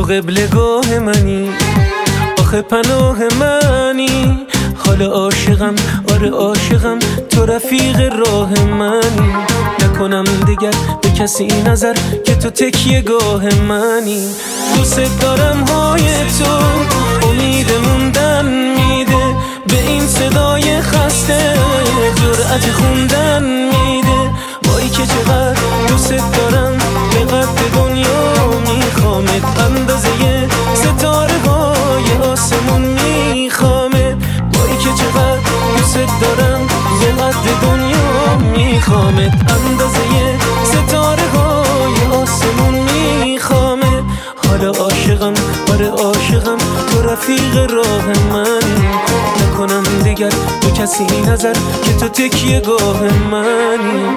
قبلگاه منی، آخه پناه منی. حال عاشقم، آره عاشقم، تو رفیق راه منی. نکنم دیگر به کسی نظر که تو تکیه گاه منی. دوست دارم های تو امید موندن میده، به این صدای خسته جرأت خوندن میده. وای که چقدر دوست دارم، به قد دنیا میخوامت، اندازه ستاره های آسمون میخوامت. وای که چقدر دوست دارم، به قد دنیا میخوامت، اندازه ستاره های آسمون میخوامت. حالا عاشقم، آره عاشقم، تو رفیق راه منی. نکنم دیگر به کسی نظر که تو تکیه گاه منی.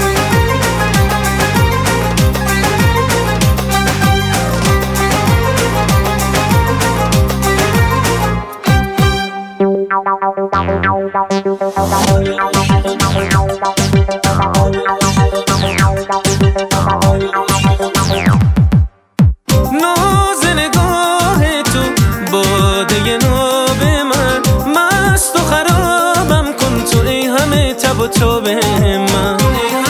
ناز نگاه تو باده ناب من، مست و خرابم کن تو ای همه تب و تاب من.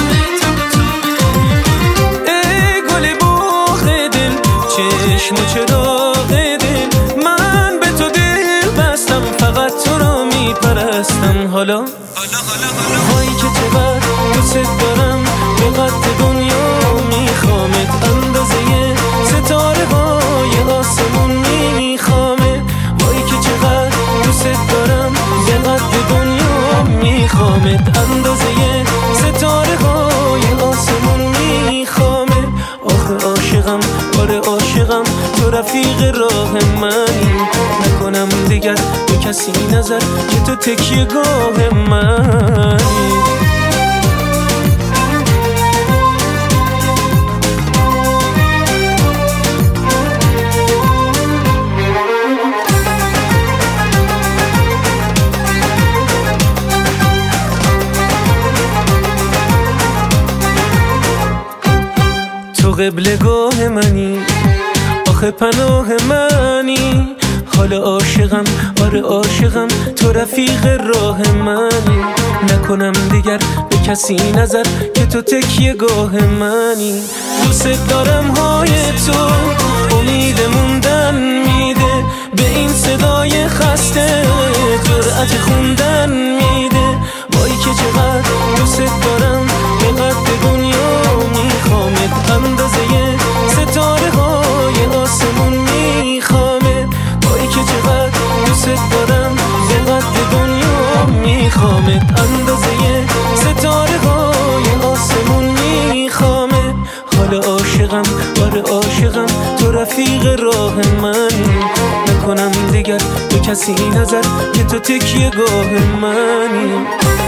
ای گل باغ دل، چشم و چراغ دل، من به تو دل بستم، فقط تو را میپرستم. حالا وای که چقدر دوست دارم، به قد دنیا میخوامت، اندازه ستاره های آسمون میخوامت. وای که چقدر دوست دارم، به قد دنیا میخوامت، اندازه ستاره های آسمون میخوامت. آخه عاشقم، آره عاشقم، تو رفیق راه منی. نکنم دیگر به کسی نظر که تو تکیه گاه منی. تو قبلگاه منی، آخه پناه منی. حال عاشقم، آره عاشقم، تو رفیق راه منی. نکنم دیگر به کسی نظر که تو تکیه گاه منی. دوست دارم های تو امید موندن میده، به این صدای خسته جرأت خوندن میده. وای که چقدر دوست دارم، به قد دنیا میخوامت، اندازه ستاره های آسمون میخوامت. وای که چقدر دوست دارم، به قد دنیا میخوامت، اندازه ستاره های آسمون میخوامت. حالا عاشقم، آره عاشقم، تو رفیق راه منی. نکنم دیگر به کسی نظر که تو تکیه گاه منی.